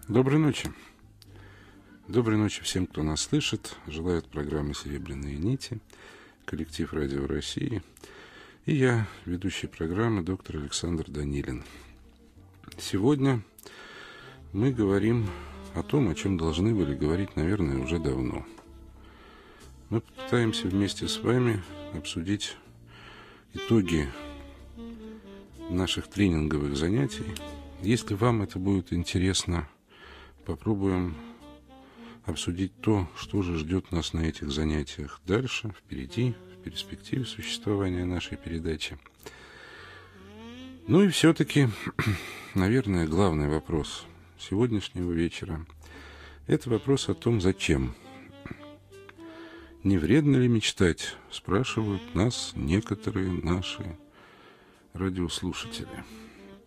Доброй ночи. Доброй ночи всем, кто нас слышит. Желает программы «Серебряные нити», коллектив «Радио России». И я, ведущий программы, доктор Александр Данилин. Сегодня мы говорим о том, о чем должны были говорить, наверное, уже давно. Мы попытаемся вместе с вами обсудить итоги наших тренинговых занятий. Если вам это будет интересно, попробуем обсудить то, что же ждет нас на этих занятиях дальше, впереди, в перспективе существования нашей передачи. Ну и все-таки, наверное, главный вопрос сегодняшнего вечера – это вопрос о том, зачем. Не вредно ли мечтать, спрашивают нас некоторые наши радиослушатели.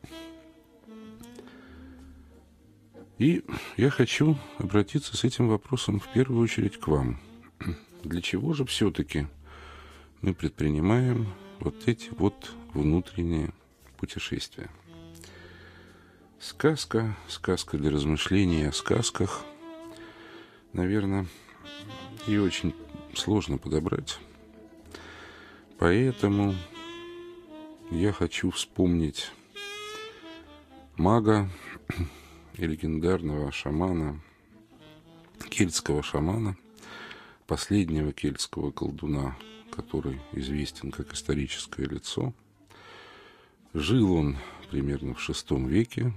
И я хочу обратиться с этим вопросом в первую очередь к вам. Для чего же все-таки мы предпринимаем вот эти вот внутренние путешествия? Сказка для размышлений о сказках, наверное, ее очень сложно подобрать. Поэтому я хочу вспомнить мага и легендарного шамана, кельтского шамана, последнего кельтского колдуна, который известен как историческое лицо. Жил он примерно в VI веке,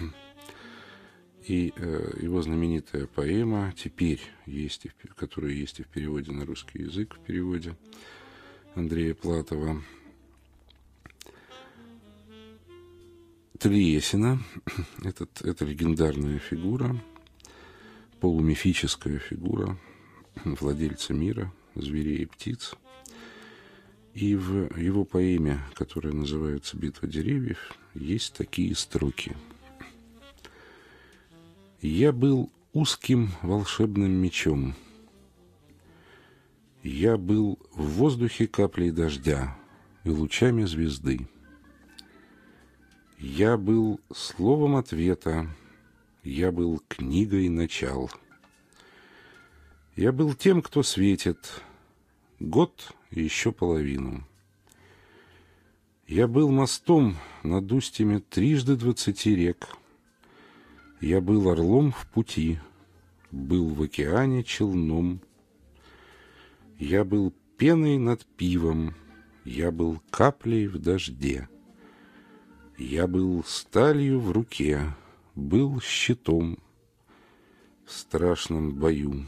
и его знаменитая поэма теперь есть, которая есть и в переводе на русский язык, в переводе Андрея Платова, Талиесина. Это легендарная фигура, полумифическая фигура владельца мира, зверей и птиц. И в его поэме, которая называется «Битва деревьев», есть такие строки. «Я был узким волшебным мечом. Я был в воздухе каплей дождя и лучами звезды. Я был словом ответа, я был книгой начал. Я был тем, кто светит год и еще половину. Я был мостом над устьями 20 рек. Я был орлом в пути, был в океане челном. Я был пеной над пивом, я был каплей в дожде. Я был сталью в руке, был щитом в страшном бою.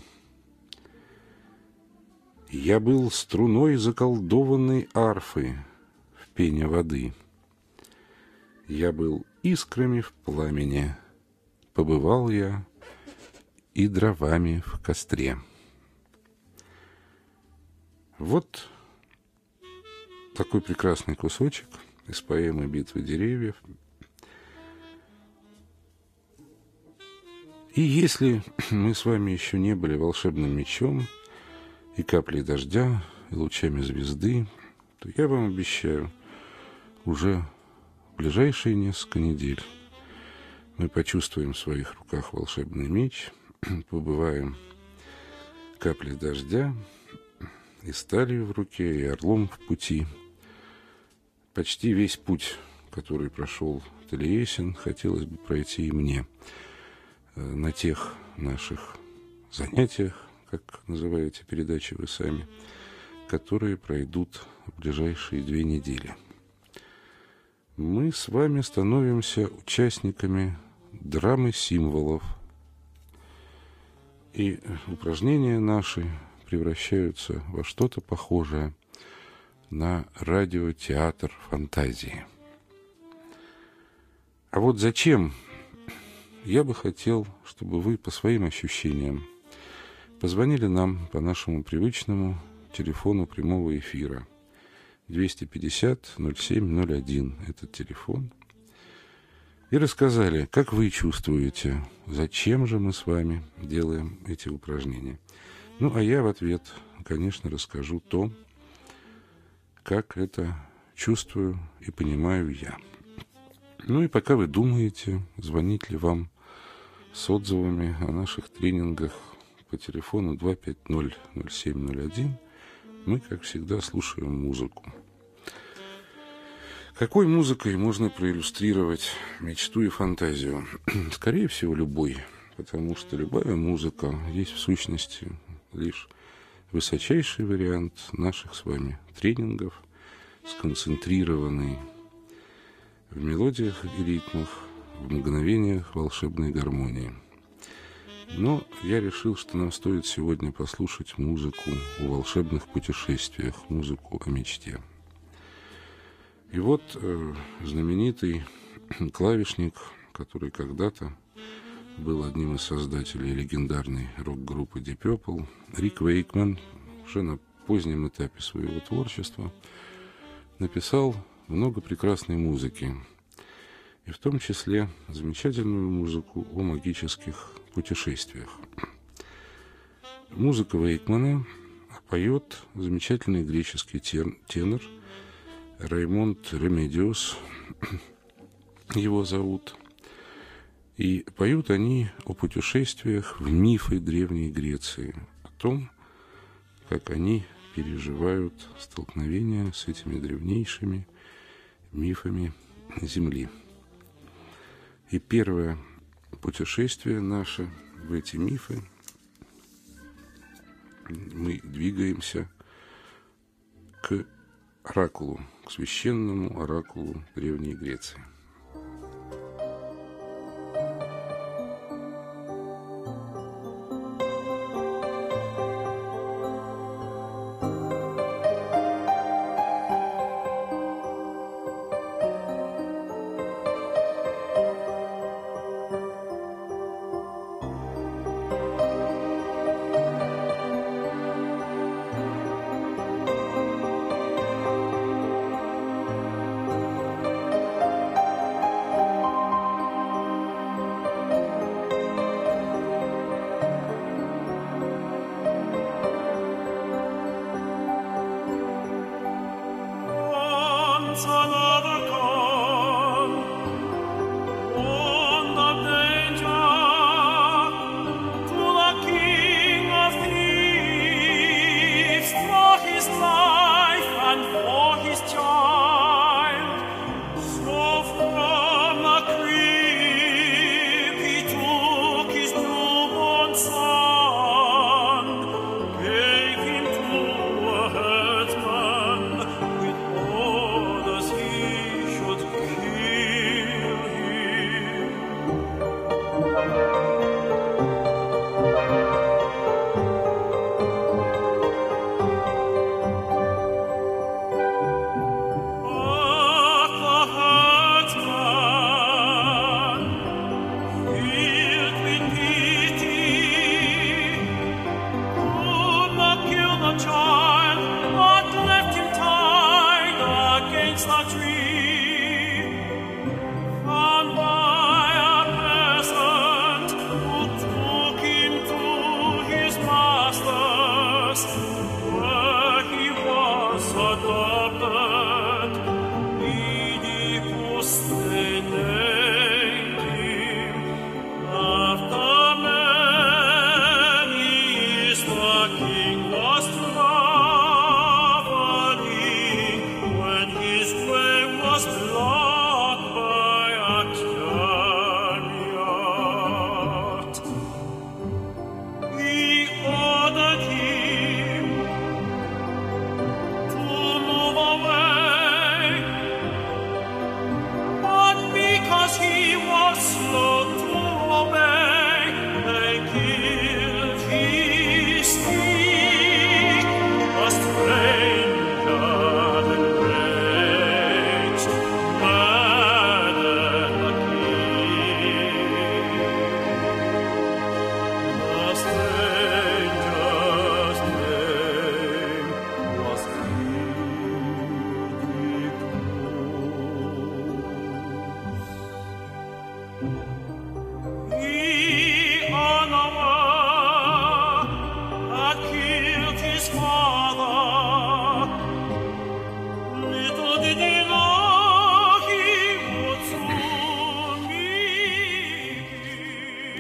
Я был струной заколдованной арфы в пене воды. Я был искрами в пламени, побывал я и дровами в костре». Вот такой прекрасный кусочек из поэмы «Битвы деревьев». И если мы с вами еще не были волшебным мечом и каплей дождя, и лучами звезды, то я вам обещаю, уже в ближайшие несколько недель мы почувствуем в своих руках волшебный меч, побываем каплей дождя и сталью в руке, и орлом в пути. Почти весь путь, который прошел Талиесин, хотелось бы пройти и мне на тех наших занятиях, как называете передачи вы сами, которые пройдут в ближайшие 2 недели. Мы с вами становимся участниками драмы символов, и упражнения наши превращаются во что-то похожее на радиотеатр фантазии. А вот зачем? Я бы хотел, чтобы вы по своим ощущениям позвонили нам по нашему привычному телефону прямого эфира 250-07-01, этот телефон, и рассказали, как вы чувствуете, зачем же мы с вами делаем эти упражнения. Ну, а я в ответ, конечно, расскажу то, как это чувствую и понимаю я. Ну и пока вы думаете, звонить ли вам с отзывами о наших тренингах по телефону 250-0701. Мы, как всегда, слушаем музыку. Какой музыкой можно проиллюстрировать мечту и фантазию? Скорее всего, любой, потому что любая музыка есть в сущности лишь высочайший вариант наших с вами тренингов, сконцентрированный в мелодиях и ритмах, в мгновениях волшебной гармонии. Но я решил, что нам стоит сегодня послушать музыку о волшебных путешествиях, музыку о мечте. И вот знаменитый клавишник, который когда-то был одним из создателей легендарной рок-группы Deep Purple, Рик Вейкман, уже на позднем этапе своего творчества написал много прекрасной музыки, и в том числе замечательную музыку о магических путешествиях. Музыка Вейкмана поет замечательный греческий тенор Раймонд Ремедиус, его зовут. И поют они о путешествиях в мифы Древней Греции, о том, как они переживают столкновения с этими древнейшими мифами Земли. И первое путешествие наше в эти мифы, мы двигаемся к оракулу, к священному оракулу Древней Греции.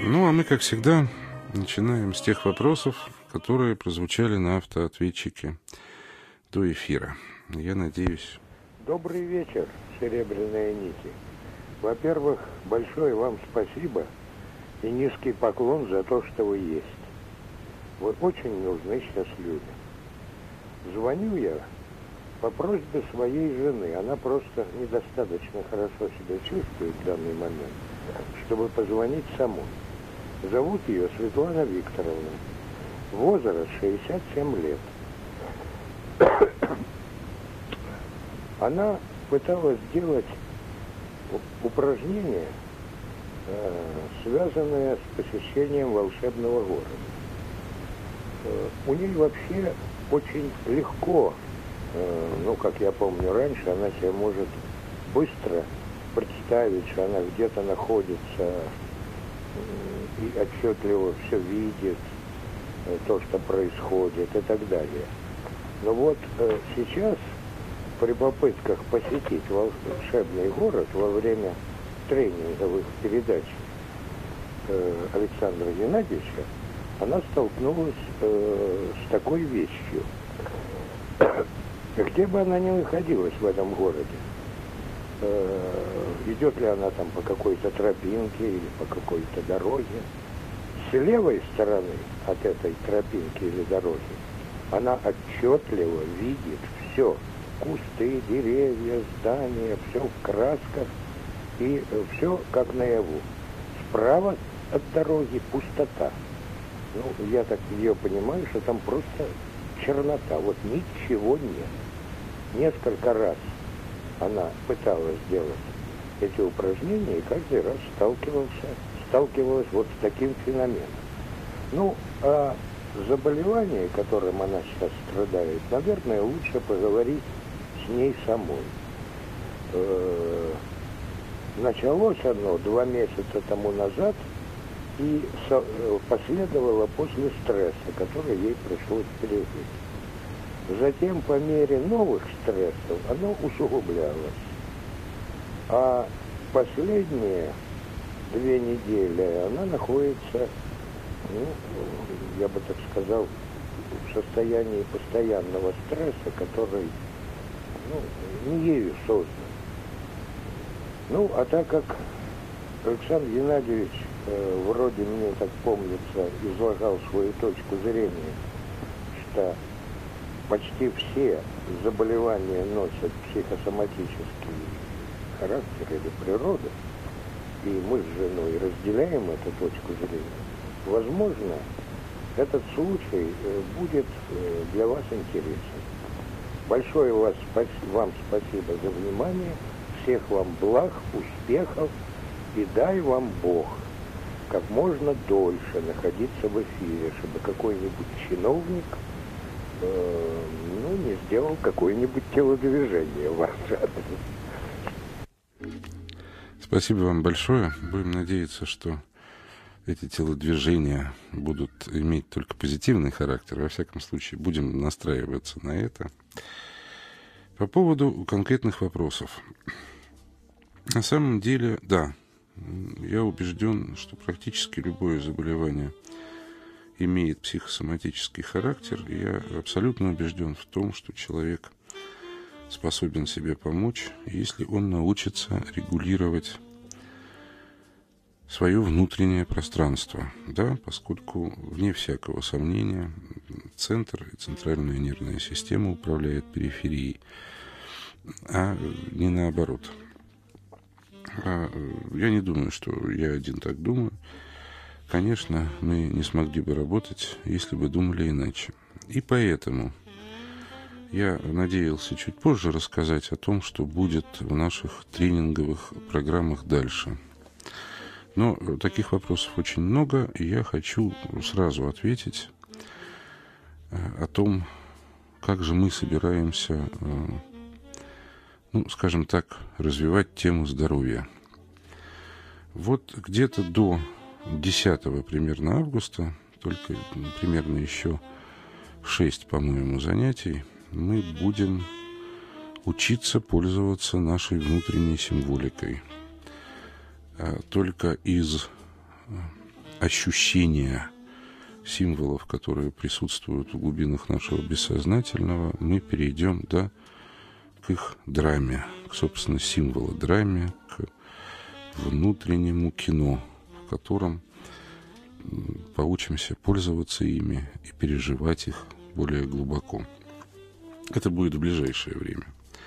Ну, а мы, как всегда, начинаем с тех вопросов, которые прозвучали на автоответчике до эфира. Я надеюсь... Добрый вечер, серебряные нити. Во-первых, большое вам спасибо и низкий поклон за то, что вы есть. Вы очень нужны сейчас людям. Звоню я по просьбе своей жены. Она просто недостаточно хорошо себя чувствует в данный момент, чтобы позвонить самой. Зовут ее Светлана Викторовна. Возраст 67 лет. Она пыталась сделать упражнение, связанное с посещением волшебного города. У нее вообще очень легко, ну, как я помню раньше, она себе может быстро представить, что она где-то находится и отчетливо все видит, то, что происходит и так далее. Но вот сейчас при попытках посетить волшебный город во время тренинговых передач Александра Геннадьевича, она столкнулась с такой вещью. Где бы она ни находилась в этом городе, идет ли она там по какой-то тропинке или по какой-то дороге, с левой стороны от этой тропинки или дороги она отчетливо видит все. Кусты, деревья, здания, все в красках и все как наяву. Справа от дороги пустота. Ну, я так ее понимаю, что там просто чернота. Вот ничего нет. Несколько раз она пыталась делать эти упражнения и каждый раз сталкивалась вот с таким феноменом. Ну, о заболевании, которым она сейчас страдает, наверное, лучше поговорить с ней самой. Началось оно 2 месяца тому назад и последовало после стресса, который ей пришлось пережить. Затем, по мере новых стрессов, оно усугублялось. А последние 2 недели она находится, ну, я бы так сказал, в состоянии постоянного стресса, который, ну, не ею создан. Ну, а так как Александр Геннадьевич, вроде мне так помнится, излагал свою точку зрения, что почти все заболевания носят психосоматический характер или природу, и мы с женой разделяем эту точку зрения, возможно, этот случай будет для вас интересен. Большое вам спасибо за внимание, всех вам благ, успехов, и дай вам Бог как можно дольше находиться в эфире, чтобы какой-нибудь чиновник не сделал какое-нибудь телодвижение в ваш адрес. Спасибо вам большое. Будем надеяться, что эти телодвижения будут иметь только позитивный характер. Во всяком случае, будем настраиваться на это. По поводу конкретных вопросов. На самом деле, да, я убежден, что практически любое заболевание имеет психосоматический характер. И я абсолютно убежден в том, что человек способен себе помочь, если он научится регулировать свое внутреннее пространство, да, поскольку, вне всякого сомнения, центр и центральная нервная система управляет периферией, а не наоборот. Я не думаю, что я один так думаю. Конечно, мы не смогли бы работать, если бы думали иначе. И поэтому я надеялся чуть позже рассказать о том, что будет в наших тренинговых программах дальше. Но таких вопросов очень много, и я хочу сразу ответить о том, как же мы собираемся, скажем так, развивать тему здоровья. Вот где-то до 10 примерно августа, только примерно еще 6, по-моему, занятий, мы будем учиться пользоваться нашей внутренней символикой. Только из ощущения символов, которые присутствуют в глубинах нашего бессознательного, мы перейдем, да, к их драме, к, собственно, символодраме, к внутреннему кино, в котором поучимся пользоваться ими и переживать их более глубоко. Это будет в ближайшее время.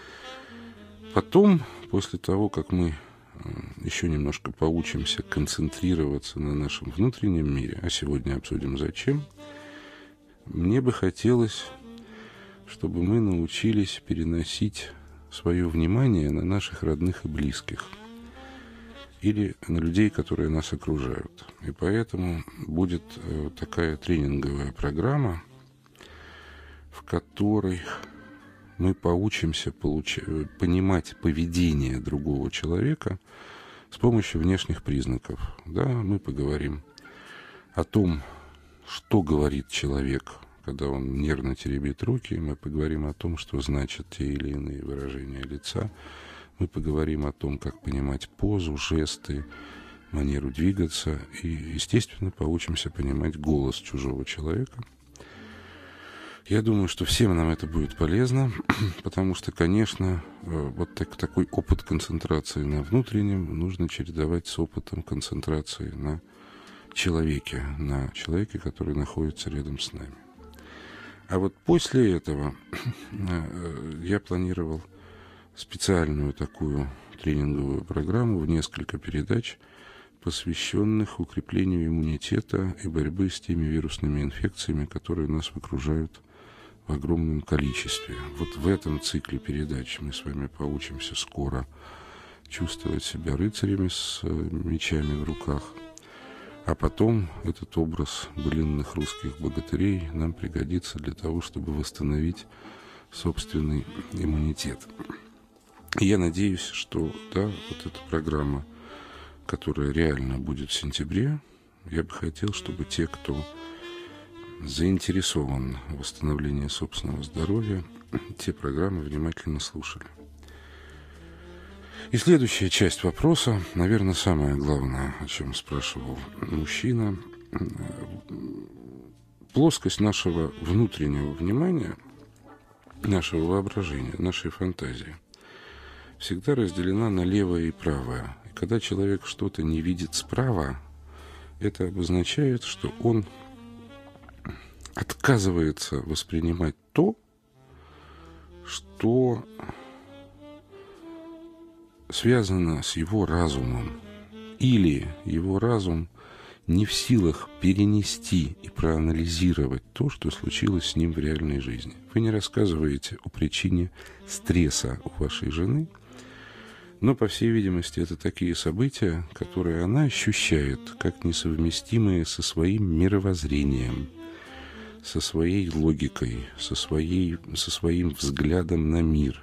Потом, после того, как мы еще немножко поучимся концентрироваться на нашем внутреннем мире, а сегодня обсудим зачем, мне бы хотелось, чтобы мы научились переносить свое внимание на наших родных и близких или на людей, которые нас окружают. И поэтому будет такая тренинговая программа, в которой мы поучимся понимать поведение другого человека с помощью внешних признаков. Да, мы поговорим о том, что говорит человек, когда он нервно теребит руки. Мы поговорим о том, что значат те или иные выражения лица. Мы поговорим о том, как понимать позу, жесты, манеру двигаться. И, естественно, поучимся понимать голос чужого человека. Я думаю, что всем нам это будет полезно, потому что, конечно, вот такой опыт концентрации на внутреннем нужно чередовать с опытом концентрации на человеке, который находится рядом с нами. А вот после этого я планировал специальную такую тренинговую программу в несколько передач, посвященных укреплению иммунитета и борьбы с теми вирусными инфекциями, которые нас окружают в огромном количестве. Вот в этом цикле передач мы с вами поучимся скоро чувствовать себя рыцарями с мечами в руках. А потом этот образ былинных русских богатырей нам пригодится для того, чтобы восстановить собственный иммунитет. И я надеюсь, что да, вот эта программа, которая реально будет в сентябре, я бы хотел, чтобы те, кто заинтересован в восстановлении собственного здоровья, те программы внимательно слушали. И следующая часть вопроса, наверное, самое главное, о чем спрашивал мужчина. Плоскость нашего внутреннего внимания, нашего воображения, нашей фантазии всегда разделена на левое и правое. И когда человек что-то не видит справа, это обозначает, что он отказывается воспринимать то, что связано с его разумом, или его разум не в силах перенести и проанализировать то, что случилось с ним в реальной жизни. Вы не рассказываете о причине стресса у вашей жены, но, по всей видимости, это такие события, которые она ощущает как несовместимые со своим мировоззрением, со своей логикой, со своим взглядом на мир.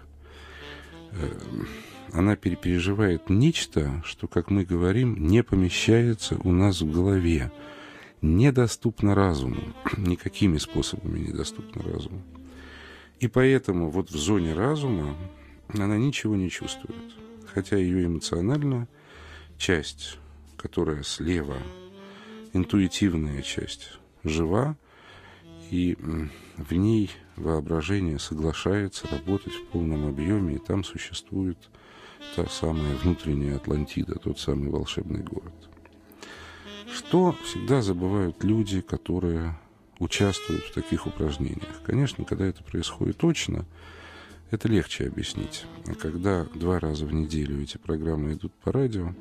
Она переживает нечто, что, как мы говорим, не помещается у нас в голове, недоступно разуму, никакими способами недоступно разуму. И поэтому вот в зоне разума она ничего не чувствует, хотя ее эмоциональная часть, которая слева, интуитивная часть, жива, и в ней воображение соглашается работать в полном объеме, и там существует та самая внутренняя Атлантида, тот самый волшебный город. Что всегда забывают люди, которые участвуют в таких упражнениях? Конечно, когда это происходит точно, это легче объяснить. А когда 2 раза в неделю эти программы идут по радио,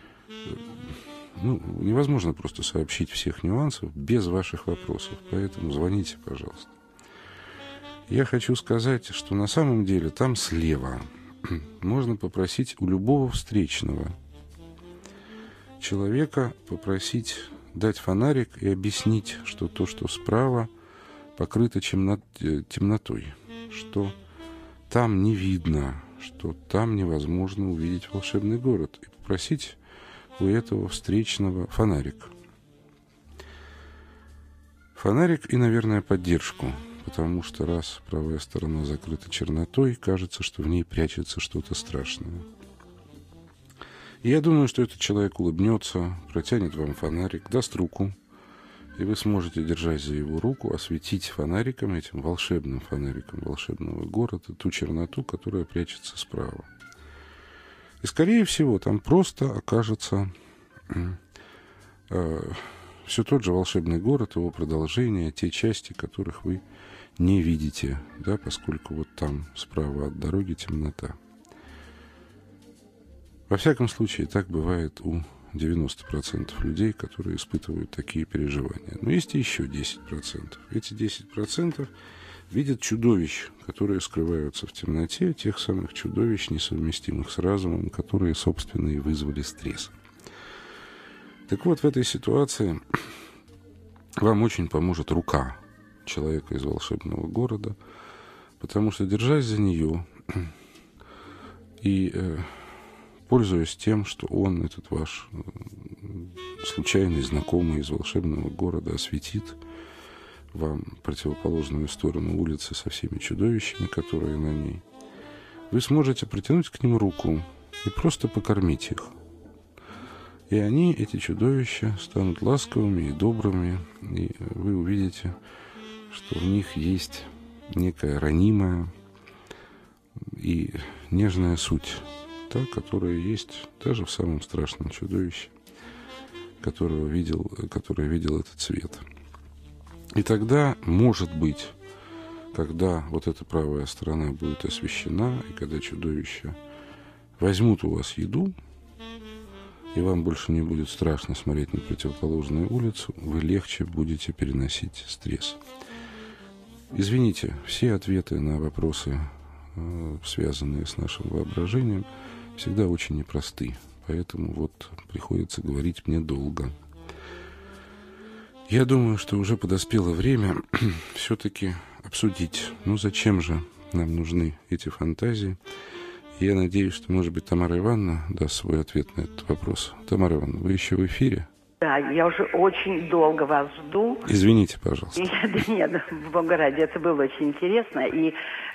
невозможно просто сообщить всех нюансов без ваших вопросов. Поэтому звоните, пожалуйста. Я хочу сказать, что на самом деле там слева можно попросить у любого встречного человека, попросить дать фонарик и объяснить, что то, что справа, покрыто темнотой, что там не видно, что там невозможно увидеть волшебный город, и попросить у этого встречного фонарик. Фонарик и, наверное, поддержку, потому что раз правая сторона закрыта чернотой, кажется, что в ней прячется что-то страшное. И я думаю, что этот человек улыбнется, протянет вам фонарик, даст руку, и вы сможете, держась за его руку, осветить фонариком, этим волшебным фонариком волшебного города, ту черноту, которая прячется справа. И, скорее всего, там просто окажется все тот же волшебный город, его продолжение, те части, которых вы не видите, да, поскольку вот там справа от дороги темнота. Во всяком случае, так бывает у 90% людей, которые испытывают такие переживания. Но есть и еще 10%. Эти 10% видят чудовищ, которые скрываются в темноте, тех самых чудовищ, несовместимых с разумом, которые, собственно, и вызвали стресс. Так вот, в этой ситуации вам очень поможет рука человека из волшебного города, потому что, держась за нее и пользуясь тем, что он, этот ваш случайный знакомый из волшебного города, осветит вам противоположную сторону улицы со всеми чудовищами, которые на ней, вы сможете протянуть к ним руку и просто покормить их. И они, эти чудовища, станут ласковыми и добрыми, и вы увидите, что в них есть некая ранимая и нежная суть, та, которая есть даже в самом страшном чудовище, которое видел этот свет. И тогда, может быть, когда вот эта правая сторона будет освещена, и когда чудовища возьмут у вас еду, и вам больше не будет страшно смотреть на противоположную улицу, вы легче будете переносить стресс. Извините, все ответы на вопросы, связанные с нашим воображением, всегда очень непросты, поэтому вот приходится говорить мне долго. Я думаю, что уже подоспело время все-таки обсудить, зачем же нам нужны эти фантазии. Я надеюсь, что, может быть, Тамара Ивановна даст свой ответ на этот вопрос. Тамара Ивановна, вы еще в эфире? Да, я уже очень долго вас жду. Извините, пожалуйста. Нет, бога ради, это было очень интересно. И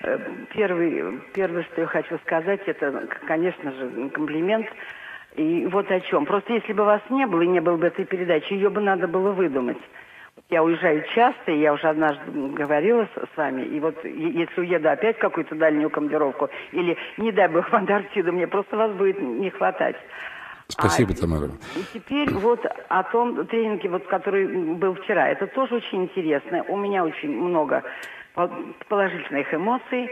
первое, что я хочу сказать, это, конечно же, комплимент. И вот о чем. Просто если бы вас не было и не было бы этой передачи, ее бы надо было выдумать. Я уезжаю часто, и я уже однажды говорила с вами, и вот если уеду опять в какую-то дальнюю командировку, или, не дай бог, в Антарктиду, мне просто вас будет не хватать. Спасибо, Тамара. И теперь вот о том тренинге, вот, который был вчера. Это тоже очень интересно. У меня очень много положительных эмоций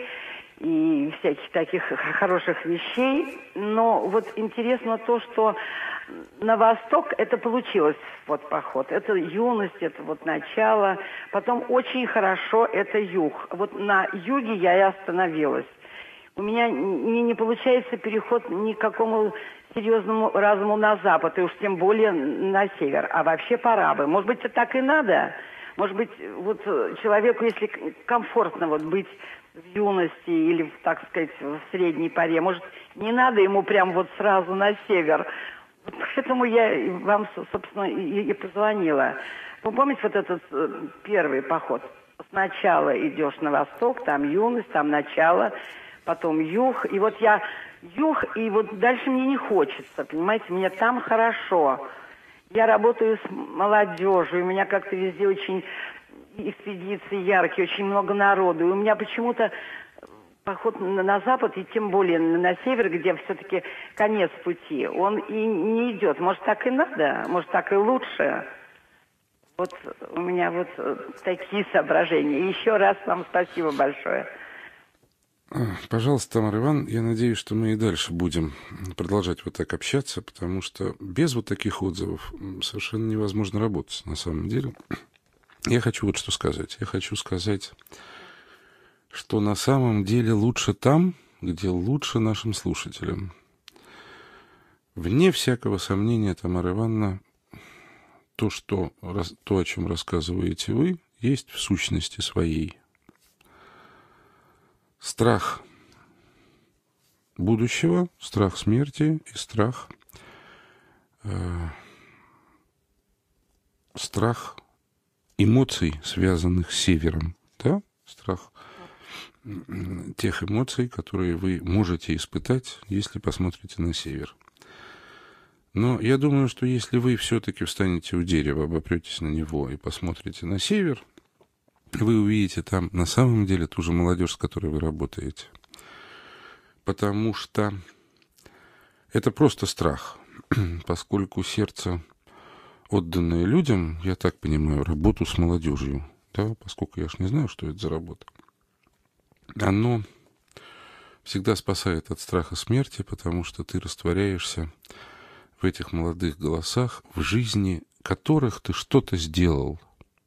и всяких таких хороших вещей. Но вот интересно то, что на восток это получилось, вот поход. Это юность, это вот начало. Потом очень хорошо это юг. Вот на юге я и остановилась. У меня не получается переход ни к какому серьезному разуму на запад, и уж тем более на север. А вообще пора бы. Может быть, это так и надо. Может быть, вот человеку, если комфортно вот быть в юности или, так сказать, в средней паре, может, не надо ему прям вот сразу на север. Вот поэтому я вам, собственно, и позвонила. Вы помните вот этот первый поход? Сначала идешь на восток, там юность, там начало, потом юг. И вот я юг, и вот дальше мне не хочется, понимаете, мне там хорошо. Я работаю с молодежью, у меня как-то везде очень экспедиции яркие, очень много народу. И у меня почему-то поход на запад, и тем более на север, где все-таки конец пути, он и не идет. Может, так и надо, может, так и лучше. Вот у меня вот такие соображения. И еще раз вам спасибо большое. Пожалуйста, Тамара Ивановна, я надеюсь, что мы и дальше будем продолжать вот так общаться, потому что без вот таких отзывов совершенно невозможно работать на самом деле. Я хочу вот что сказать. Я хочу сказать, что на самом деле лучше там, где лучше нашим слушателям. Вне всякого сомнения, Тамара Ивановна, то, о чем рассказываете вы, есть в сущности своей. Страх будущего, страх смерти и страх эмоций, связанных с севером, да? Страх тех эмоций, которые вы можете испытать, если посмотрите на север. Но я думаю, что если вы все-таки встанете у дерева, обопретесь на него и посмотрите на север, вы увидите там на самом деле ту же молодежь, с которой вы работаете. Потому что это просто страх, поскольку сердце, отданное людям, я так понимаю, работу с молодежью, да, поскольку я ж не знаю, что это за работа, оно всегда спасает от страха смерти, потому что ты растворяешься в этих молодых голосах, в жизни которых ты что-то сделал.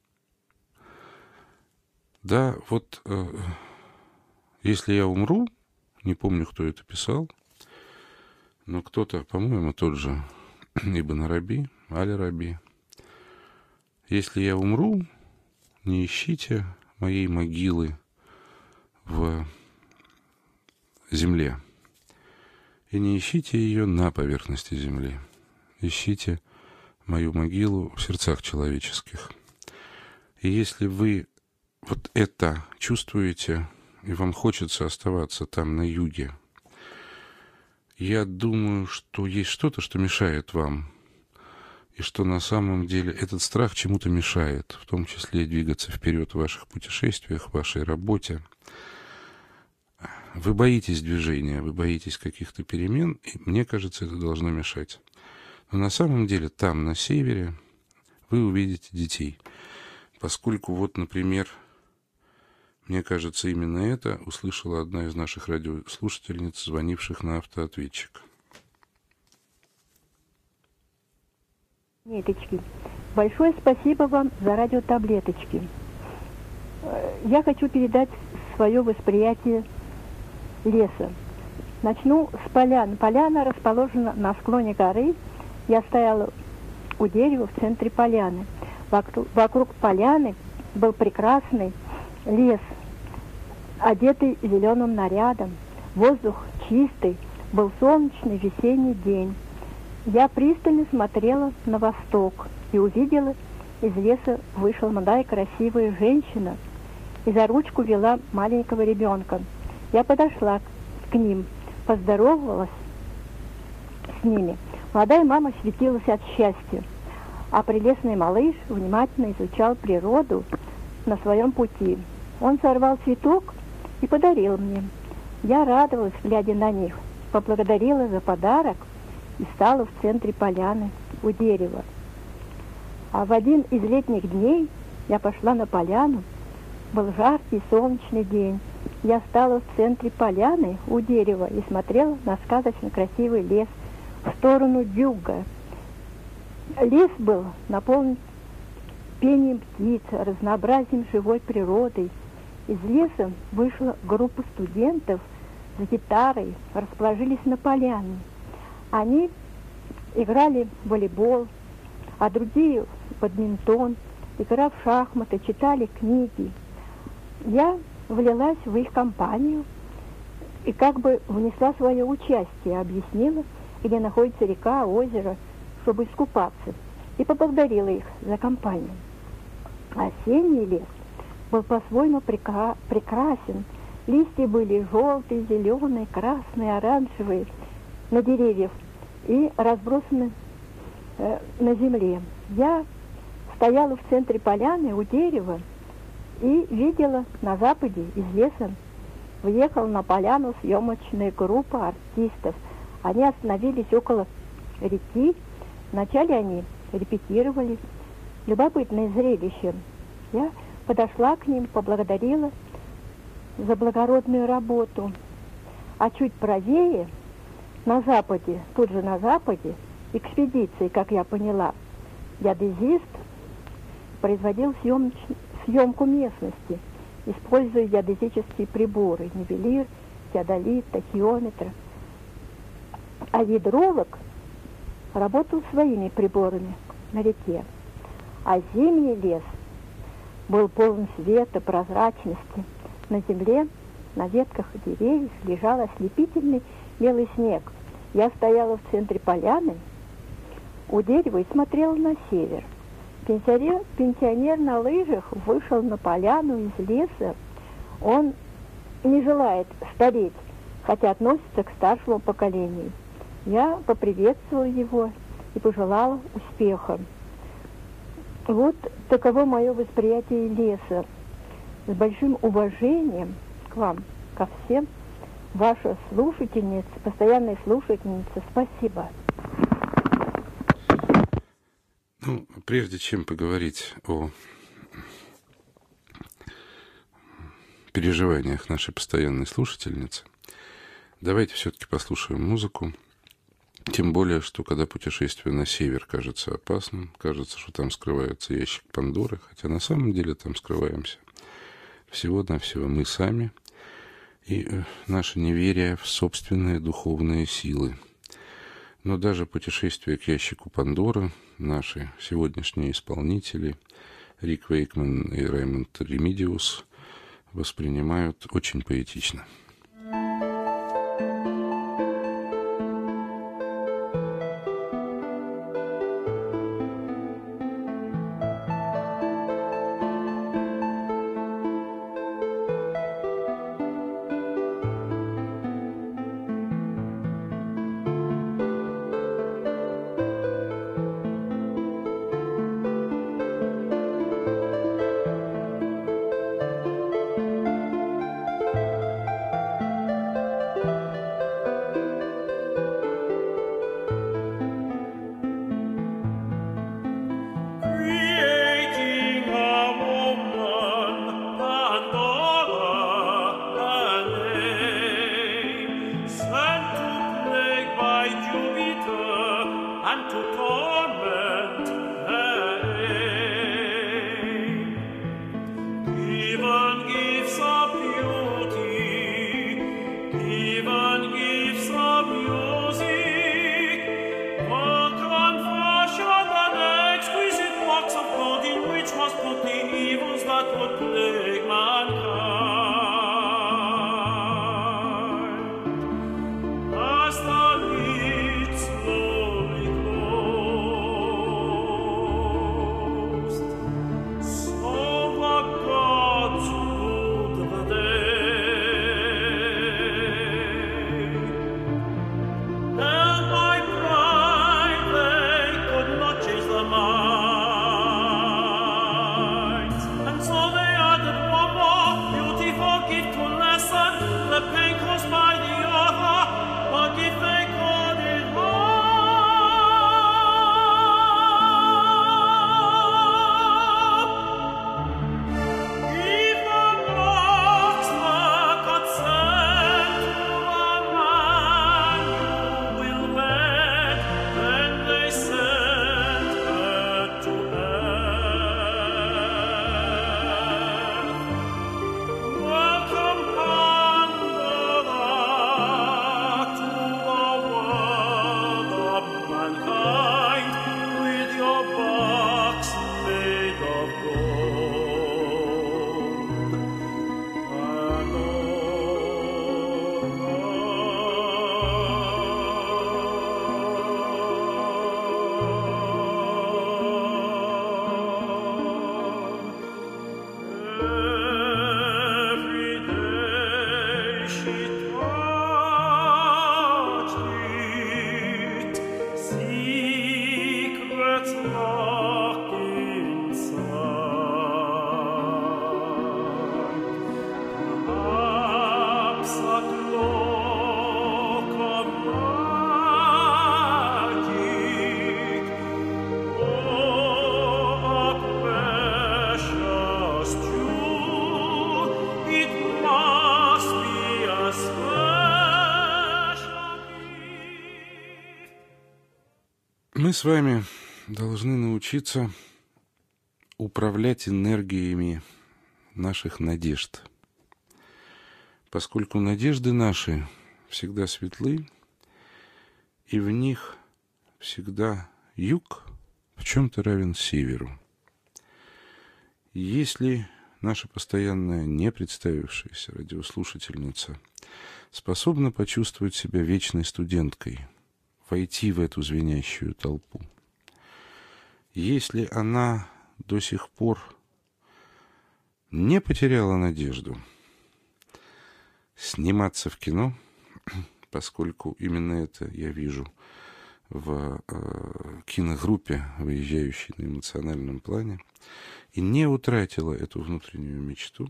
Да, вот если я умру, не помню, кто это писал, но кто-то, по-моему, тот же Ибн Араби, Аль-Раби. Если я умру, не ищите моей могилы в земле. И не ищите ее на поверхности земли. Ищите мою могилу в сердцах человеческих. И если вы вот это чувствуете, и вам хочется оставаться там, на юге, я думаю, что есть что-то, что мешает вам, и что на самом деле этот страх чему-то мешает, в том числе двигаться вперед в ваших путешествиях, в вашей работе. Вы боитесь движения, вы боитесь каких-то перемен, и мне кажется, это должно мешать. Но на самом деле там, на севере, вы увидите детей. Поскольку вот, например, мне кажется, именно это услышала одна из наших радиослушательниц, звонивших на автоответчик. Ниточки. Большое спасибо вам за радиотаблеточки. Я хочу передать свое восприятие леса. Начну с поляны. Поляна расположена на склоне горы. Я стояла у дерева в центре поляны. Вокруг поляны был прекрасный лес, одетый зеленым нарядом. Воздух чистый, был солнечный весенний день. Я пристально смотрела на восток и увидела, из леса вышла молодая красивая женщина и за ручку вела маленького ребенка. Я подошла к ним, поздоровалась с ними. Молодая мама светилась от счастья, а прелестный малыш внимательно изучал природу на своем пути. Он сорвал цветок и подарил мне. Я радовалась, глядя на них, поблагодарила за подарок и стала в центре поляны у дерева. А в один из летних дней я пошла на поляну. Был жаркий солнечный день. Я стала в центре поляны у дерева и смотрела на сказочно красивый лес в сторону юга. Лес был наполнен пением птиц, разнообразием живой природы. Из леса вышла группа студентов с гитарой, расположились на поляне. Они играли в волейбол, а другие в бадминтон, играли в шахматы, читали книги. Я влилась в их компанию и как бы внесла свое участие, объяснила, где находится река, озеро, чтобы искупаться, и поблагодарила их за компанию. Осенний лес был по-своему прекрасен. Листья были желтые, зеленые, красные, оранжевые на деревьях и разбросаны на земле. Я стояла в центре поляны у дерева и видела на западе из леса въехала на поляну съемочная группа артистов. Они остановились около реки. Вначале они репетировали. Любопытное зрелище. Я подошла к ним, поблагодарила за благородную работу. А чуть правее, на западе, тут же на западе, экспедиции, как я поняла, геодезист производил съемку местности, используя геодезические приборы, нивелир, теодолит, тахиометр. А гидролог работал своими приборами на реке. А зимний лес был полон света, прозрачности. На земле, на ветках деревьев лежал ослепительный белый снег. Я стояла в центре поляны у дерева и смотрела на север. Пенсионер на лыжах вышел на поляну из леса. Он не желает стареть, хотя относится к старшему поколению. Я поприветствовала его и пожелала успеха. Вот таково мое восприятие леса. С большим уважением к вам, ко всем, ваша слушательница, постоянная слушательница. Спасибо. Ну, прежде чем поговорить о переживаниях нашей постоянной слушательницы, давайте все-таки послушаем музыку. Тем более, что когда путешествие на север кажется опасным, кажется, что там скрывается ящик Пандоры, хотя на самом деле там скрываемся всего-навсего мы сами и наше неверие в собственные духовные силы. Но даже путешествие к ящику Пандоры наши сегодняшние исполнители Рик Вейкман и Раймонд Ремидиус воспринимают очень поэтично. Мы с вами должны научиться управлять энергиями наших надежд, поскольку надежды наши всегда светлы, и в них всегда юг в чем-то равен северу. Если наша постоянная, не представившаяся радиослушательница способна почувствовать себя вечной студенткой, войти в эту звенящую толпу, если она до сих пор не потеряла надежду сниматься в кино, поскольку именно это я вижу в киногруппе, выезжающей на эмоциональном плане, и не утратила эту внутреннюю мечту,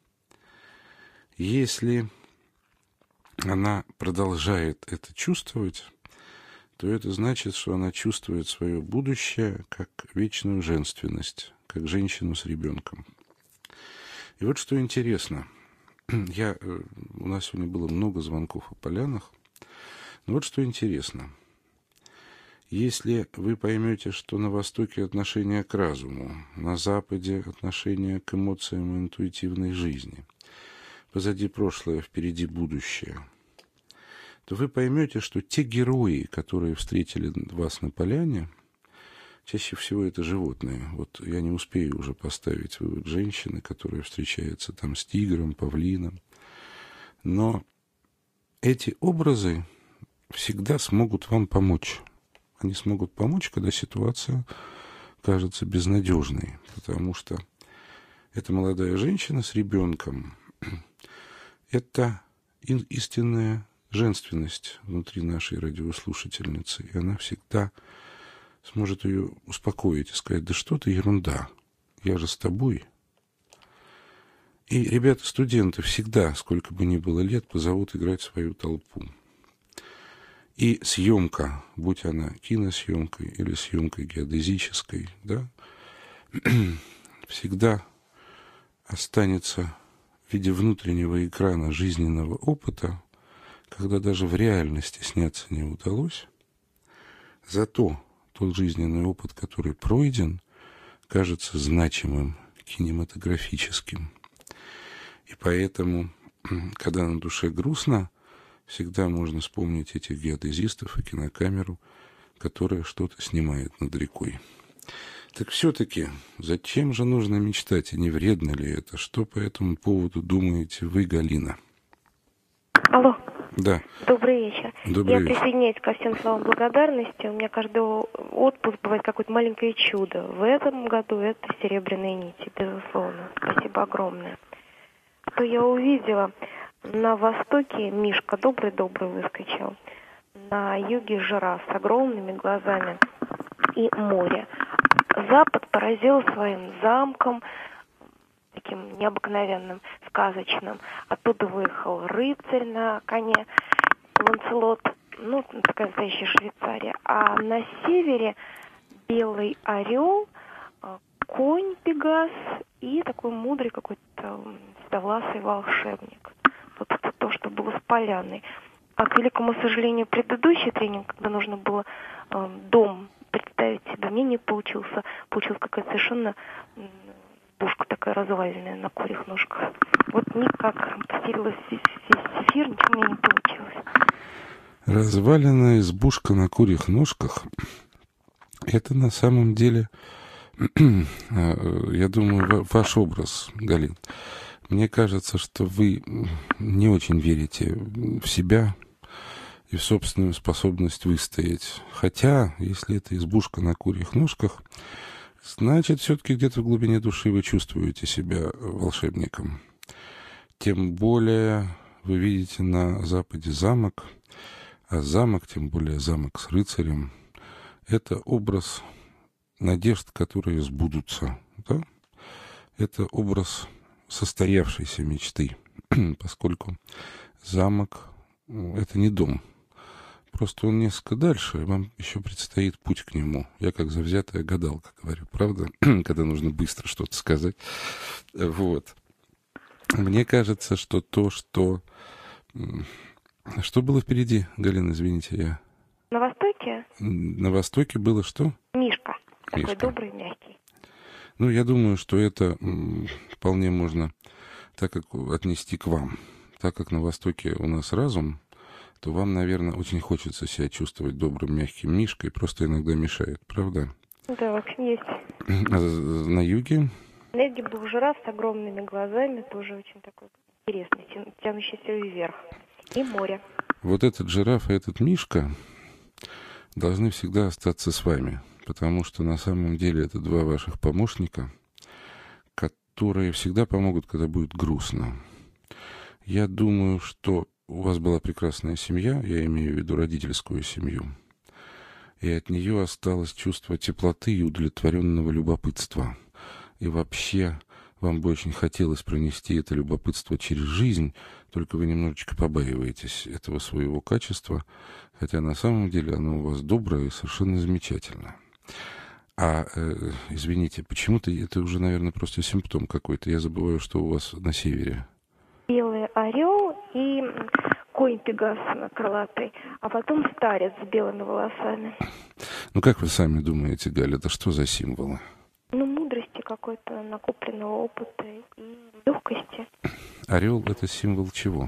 если она продолжает это чувствовать, то это значит, что она чувствует свое будущее как вечную женственность, как женщину с ребенком. И вот что интересно. У нас сегодня было много звонков о полянах. Но вот что интересно. Если вы поймете, что на Востоке отношение к разуму, на Западе отношение к эмоциям и интуитивной жизни, позади прошлое, впереди будущее, то вы поймете, что те герои, которые встретили вас на поляне, чаще всего это животные. Вот я не успею уже поставить вывод женщины, которая встречается там с тигром, павлином. Но эти образы всегда смогут вам помочь. Они смогут помочь, когда ситуация кажется безнадежной. Потому что эта молодая женщина с ребенком – это истинная женственность внутри нашей радиослушательницы. И она всегда сможет ее успокоить и сказать: да что ты, ерунда, я же с тобой. И ребята-студенты всегда, сколько бы ни было лет, позовут играть свою толпу. И съемка, будь она киносъемкой или съемкой геодезической, да, всегда останется в виде внутреннего экрана жизненного опыта, когда даже в реальности сняться не удалось. Зато тот жизненный опыт, который пройден, кажется значимым, кинематографическим. И поэтому, когда на душе грустно, всегда можно вспомнить этих геодезистов и кинокамеру, которая что-то снимает над рекой. Так все-таки, зачем же нужно мечтать, и не вредно ли это? Что по этому поводу думаете вы, Галина? Алло. Да. Добрый вечер. Добрый вечер. Присоединяюсь ко всем словам благодарности. У меня каждый отпуск бывает какое-то маленькое чудо. В этом году это серебряные нити, безусловно. Спасибо огромное. Что я увидела? На востоке мишка добрый-добрый выскочил. На юге жираф с огромными глазами и море. Запад поразил своим замком, таким необыкновенным, сказочным. Оттуда выехал рыцарь на коне, Ланцелот, такая настоящая Швейцария. А на севере белый орел, конь Пегас и такой мудрый какой-то седовласый волшебник. Вот это то, что было с поляной. А, к великому сожалению, предыдущий тренинг, когда нужно было дом представить себе, мне не получился. Получилась какая-то совершенно избушка такая разваленная на курьих ножках. Вот никак поселилась весь эфир, ничего у меня не получилось. Разваленная избушка на курьих ножках — это на самом деле, я думаю, ваш образ, Галин. Мне кажется, что вы не очень верите в себя и в собственную способность выстоять. Хотя, если это избушка на курьих ножках, значит, все-таки где-то в глубине души вы чувствуете себя волшебником. Тем более вы видите на Западе замок, а замок, тем более замок с рыцарем, это образ надежд, которые сбудутся. Да? Это образ состоявшейся мечты, поскольку замок — это не дом. Просто он несколько дальше, и вам еще предстоит путь к нему. Я как завзятая гадалка говорю, правда? Когда нужно быстро что-то сказать. Вот. Мне кажется, что то, что... Что было впереди, Галина, извините, я... На востоке? На востоке было что? Мишка. Такой Мишка. добрый, мягкий. Я думаю, что это вполне можно так как отнести к вам. Так как на Востоке у нас разум, то вам, наверное, очень хочется себя чувствовать добрым, мягким мишкой, просто иногда мешает, правда? Да, в общем, есть. А на юге? На юге был жираф с огромными глазами, тоже очень такой интересный, тянущийся вверх. И море. Вот этот жираф и этот мишка должны всегда остаться с вами. Потому что на самом деле это два ваших помощника, которые всегда помогут, когда будет грустно. Я думаю, что у вас была прекрасная семья, я имею в виду родительскую семью. и от нее осталось чувство теплоты и удовлетворенного любопытства. И вообще вам бы очень хотелось пронести это любопытство через жизнь, только вы немножечко побаиваетесь этого своего качества, хотя на самом деле оно у вас доброе и совершенно замечательное. Извините, почему-то это уже, наверное, просто симптом какой-то. Я забываю, что у вас на севере. Белый орел и конь Пегас крылатый, а потом старец с белыми волосами. Ну, как вы сами думаете, Галя, это что за символы? Ну, мудрости какой-то, накопленного опыта и легкости. Орел — это символ чего?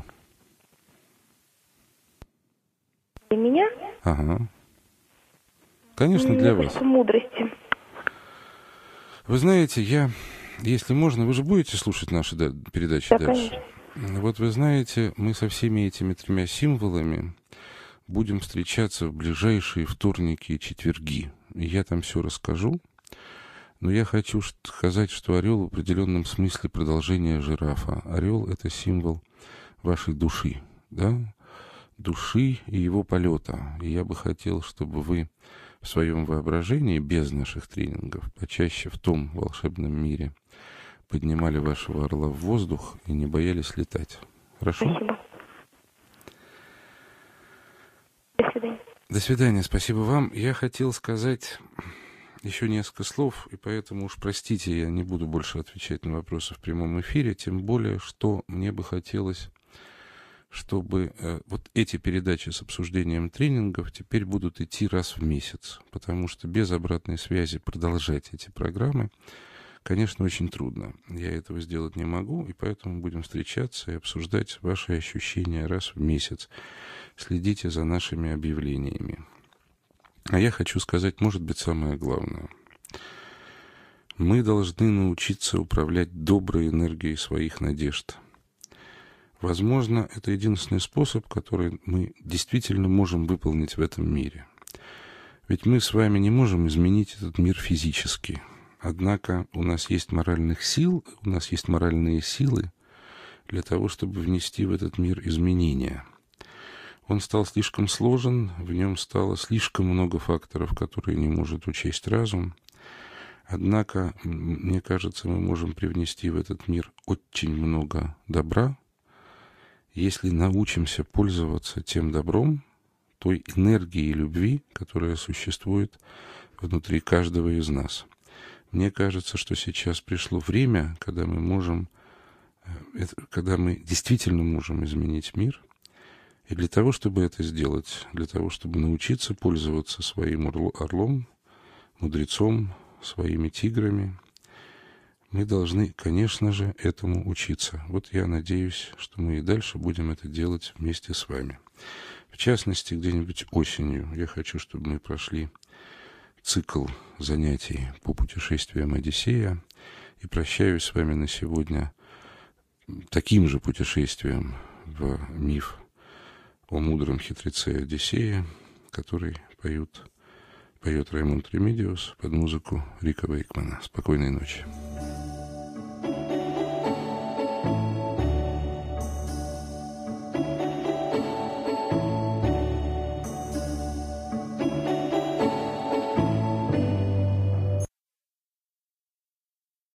Для меня? Ага. Конечно, для вас. Мудрости. Вы знаете, если можно, вы же будете слушать наши передачи да, дальше? Конечно. Вот вы знаете, мы со всеми этими 3 символами будем встречаться в ближайшие вторники и четверги. И я там все расскажу. Но я хочу сказать, что орел в определенном смысле продолжение жирафа. Орел — это символ вашей души, да? Души и его полета. И я бы хотел, чтобы вы в своем воображении, без наших тренингов, почаще в том волшебном мире, поднимали вашего орла в воздух и не боялись летать. Хорошо? Спасибо. До свидания. До свидания, спасибо вам. Я хотел сказать еще несколько слов, и поэтому уж простите, я не буду больше отвечать на вопросы в прямом эфире, тем более, что мне бы хотелось, чтобы вот эти передачи с обсуждением тренингов теперь будут идти раз в месяц, потому что без обратной связи продолжать эти программы, конечно, очень трудно. Я этого сделать не могу, и поэтому будем встречаться и обсуждать ваши ощущения раз в месяц. Следите за нашими объявлениями. А я хочу сказать, может быть, самое главное. Мы должны научиться управлять доброй энергией своих надежд. Возможно, это единственный способ, который мы действительно можем выполнить в этом мире. Ведь мы с вами не можем изменить этот мир физически. Однако у нас есть моральные силы для того, чтобы внести в этот мир изменения. Он стал слишком сложен, в нем стало слишком много факторов, которые не может учесть разум. Однако, мне кажется, мы можем привнести в этот мир очень много добра, если научимся пользоваться тем добром, той энергией любви, которая существует внутри каждого из нас. Мне кажется, что сейчас пришло время, когда мы действительно можем изменить мир. И для того, чтобы это сделать, для того, чтобы научиться пользоваться своим орлом, мудрецом, своими тиграми, мы должны, конечно же, этому учиться. Вот я надеюсь, что мы и дальше будем это делать вместе с вами. В частности, где-нибудь осенью я хочу, чтобы мы прошли цикл занятий по путешествиям Одиссея. И прощаюсь с вами на сегодня таким же путешествием в миф о мудром хитреце Одиссее, который поет Раймонд Ремедиус под музыку Рика Вейкмана. Спокойной ночи.